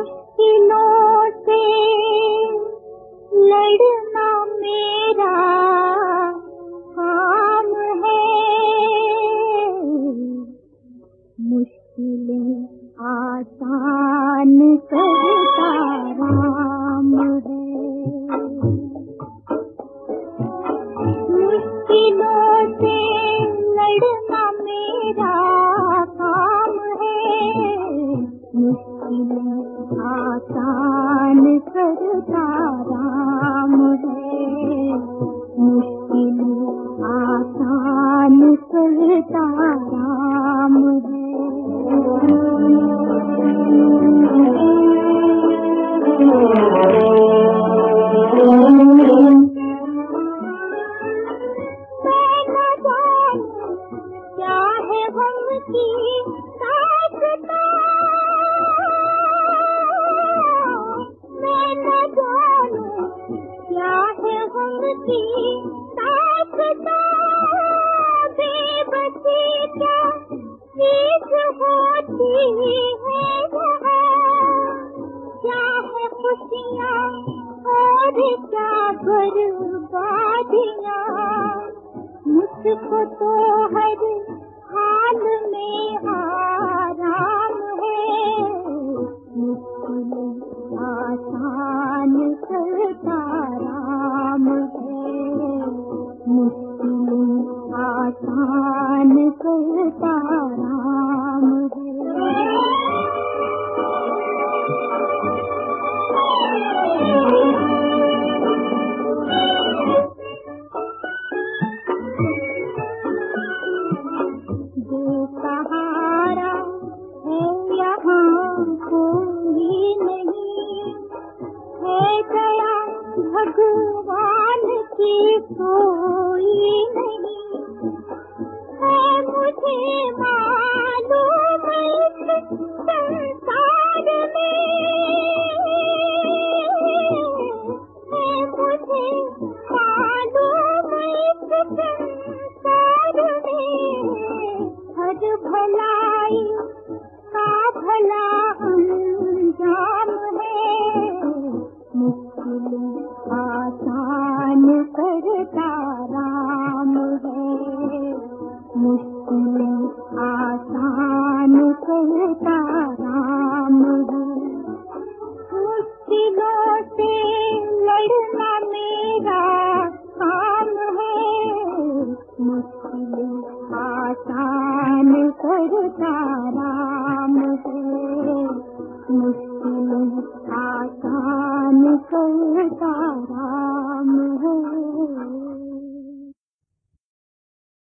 मुश्किलों से लड़ना मेरा काम है, मुश्किलें आसान करता राम है। मुश्किलों से लड़ना मेरा काम है, मुश्किलें आसान करता राम है, मुश्किलें आसान करता राम है। क्या है गम की दास्तां, मैं न जानूं क्या है गम की दास्तां, बेबसी क्या चीज होती है वहाँ, क्या है खुशियाँ और क्या बर्बादियाँ, मुझको तो हर हाल में आराम है, मुश्किलें आसान करता राम है, मुश्किलें आसान करता राम है। सहारा है यहाँ कोई नहीं, है दया भगवान की कोई नहीं, है मुझे मालूम इस संसार में, है मुझे मालूम इस संसार में, हर भलाई का भला अंजाम है, मुश्किलें आसान करता राम है, मुश्किलें आसान करता राम है। मुश्किलों से लड़ना मेरा काम है, मुश्किलें आसान करता राम है, मुश्किलें आसान करता